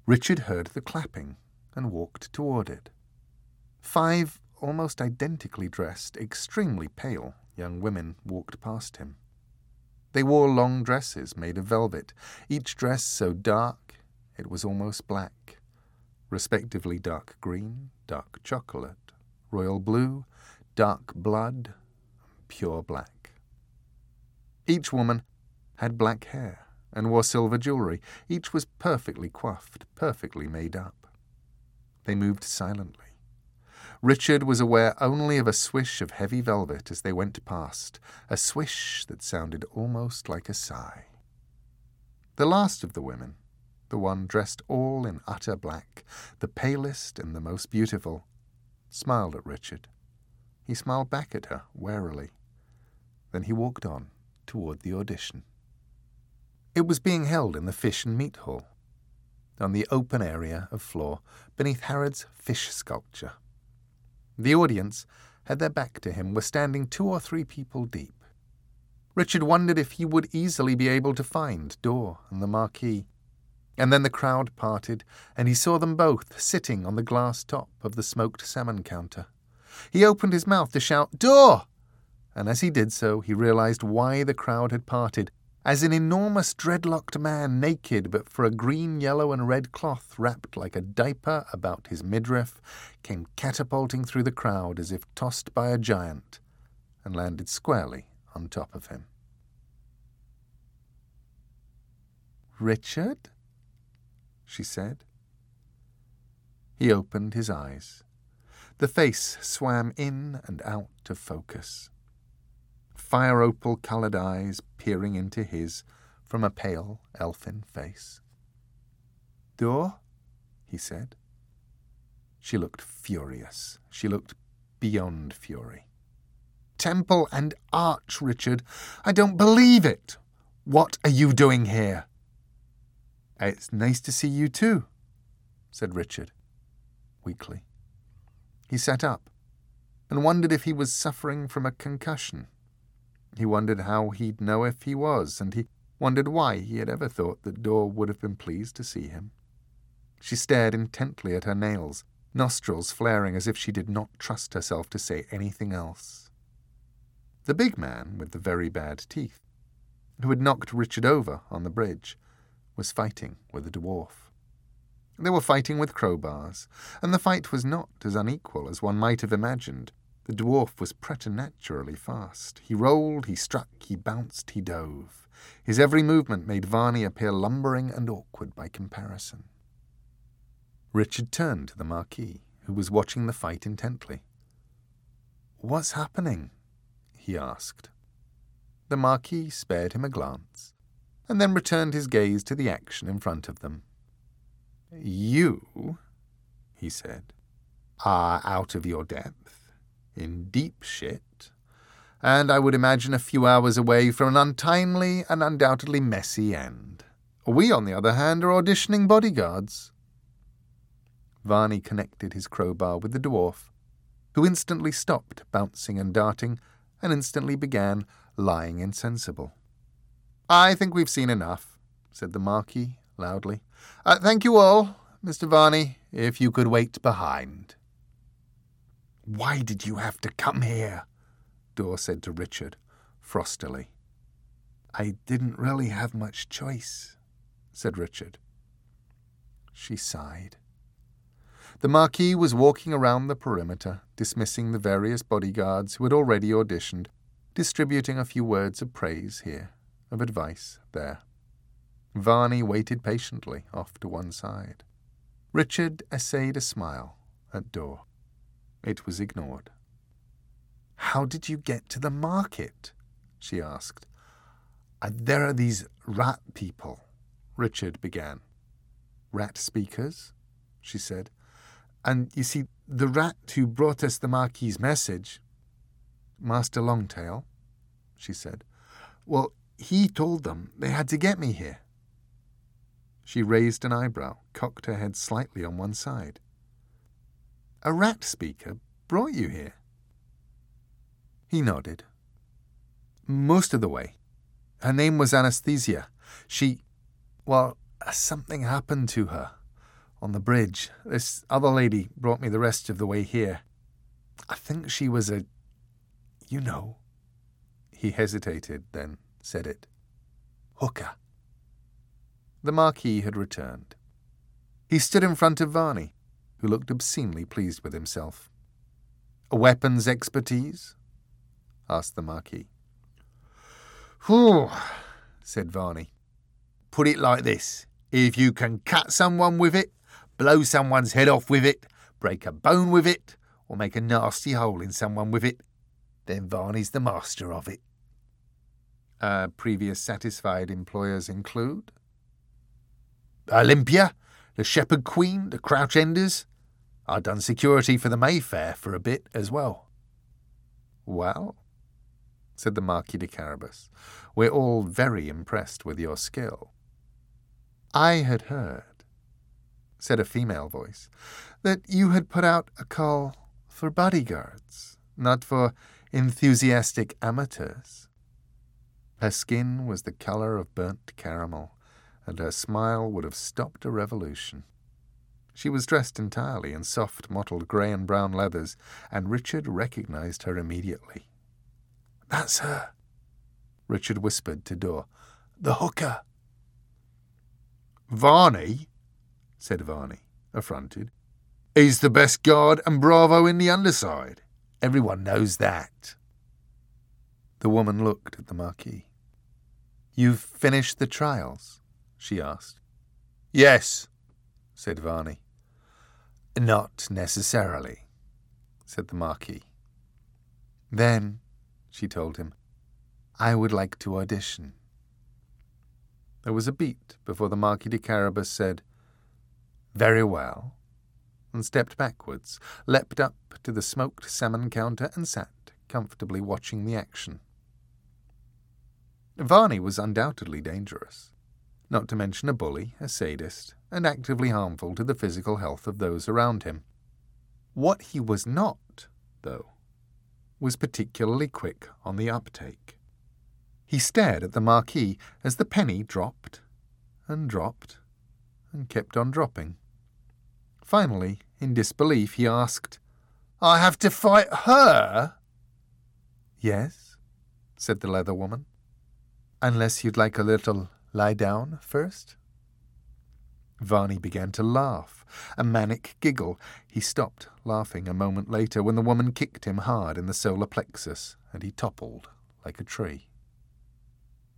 Richard heard the clapping and walked toward it. 5 almost identically dressed, extremely pale young women walked past him. They wore long dresses made of velvet, each dress so dark it was almost black, respectively dark green, dark chocolate, royal blue, dark blood, pure black. Each woman had black hair and wore silver jewelry. Each was perfectly coiffed, perfectly made up. They moved silently. Richard was aware only of a swish of heavy velvet as they went past, a swish that sounded almost like a sigh. The last of the women, the one dressed all in utter black, the palest and the most beautiful, smiled at Richard. He smiled back at her warily. Then he walked on toward the audition. It was being held in the Fish and Meat Hall, on the open area of floor beneath Harrod's fish sculpture. The audience had their back to him, were standing 2 or 3 people deep. Richard wondered if he would easily be able to find Dor and the Marquis. And then the crowd parted, and he saw them both sitting on the glass top of the smoked salmon counter. He opened his mouth to shout, "Dor!" And as he did so, he realized why the crowd had parted. As an enormous dreadlocked man, naked but for a green, yellow and red cloth wrapped like a diaper about his midriff, came catapulting through the crowd as if tossed by a giant, and landed squarely on top of him. "Richard?" she said. He opened his eyes. The face swam in and out of focus. Fire-opal-coloured eyes peering into his from a pale, elfin face. "Dor?" he said. She looked furious. She looked beyond fury. "Temple and Arch, Richard. I don't believe it. What are you doing here?" "It's nice to see you too," said Richard, weakly. He sat up and wondered if he was suffering from a concussion. He wondered how he'd know if he was, and he wondered why he had ever thought that Dor would have been pleased to see him. She stared intently at her nails, nostrils flaring as if she did not trust herself to say anything else. The big man with the very bad teeth, who had knocked Richard over on the bridge, was fighting with a dwarf. They were fighting with crowbars, and the fight was not as unequal as one might have imagined. The dwarf was preternaturally fast. He rolled, he struck, he bounced, he dove. His every movement made Varney appear lumbering and awkward by comparison. Richard turned to the Marquis, who was watching the fight intently. "What's happening?" he asked. The Marquis spared him a glance, and then returned his gaze to the action in front of them. "You," he said, "are out of your depth, in deep shit, and I would imagine a few hours away from an untimely and undoubtedly messy end. We, on the other hand, are auditioning bodyguards." Varney connected his crowbar with the dwarf, who instantly stopped bouncing and darting, and instantly began lying insensible. "I think we've seen enough," said the Marquis loudly. "Thank you all, Mr. Varney, if you could wait behind." "Why did you have to come here?" Dor said to Richard, frostily. "I didn't really have much choice," said Richard. She sighed. The Marquis was walking around the perimeter, dismissing the various bodyguards who had already auditioned, distributing a few words of praise here, of advice there. Varney waited patiently off to one side. Richard essayed a smile at Dor. It was ignored. "How did you get to the market?" she asked. "There are these rat people," Richard began. "Rat speakers?" she said. "And you see, the rat who brought us the Marquis's message—" "Master Longtail?" she said. "Well, he told them they had to get me here." She raised an eyebrow, cocked her head slightly on one side. "A rat speaker brought you here?" He nodded. "Most of the way. Her name was Anesthesia. Something happened to her. on the bridge. This other lady brought me the rest of the way here. I think she was a... you know." He hesitated, then said it. "Hooker." The Marquis had returned. He stood in front of Varney, who looked obscenely pleased with himself. "A weapons expertise?" asked the Marquis. "Whew," said Varney. "Put it like this. If you can cut someone with it, blow someone's head off with it, break a bone with it, or make a nasty hole in someone with it, then Varney's the master of it." Previous satisfied employers include? "Olympia, the Shepherd Queen, the Crouch Enders. I'd done security for the Mayfair for a bit as well." "Well," said the Marquis de Carabas, "we're all very impressed with your skill." "I had heard," said a female voice, "that you had put out a call for bodyguards, not for enthusiastic amateurs." Her skin was the colour of burnt caramel, and her smile would have stopped a revolution. She was dressed entirely in soft, mottled grey and brown leathers, and Richard recognised her immediately. "That's her," Richard whispered to Dor. "The hooker." "Varney," said Varney, affronted. "He's the best guard and bravo in the underside. Everyone knows that." The woman looked at the Marquis. "You've finished the trials?" she asked. "Yes," said Varney. "Not necessarily," said the Marquis. "Then," she told him, "I would like to audition." There was a beat before the Marquis de Carabas said, "Very well," and stepped backwards, leapt up to the smoked salmon counter and sat, comfortably watching the action. Varney was undoubtedly dangerous, not to mention a bully, a sadist, and actively harmful to the physical health of those around him. What he was not, though, was particularly quick on the uptake. He stared at the Marquis as the penny dropped and kept on dropping. Finally, in disbelief, he asked, "I have to fight her?" "Yes," said the leather woman. "Unless you'd like a little lie down first?" Varney began to laugh, a manic giggle. He stopped laughing a moment later when the woman kicked him hard in the solar plexus, and he toppled like a tree.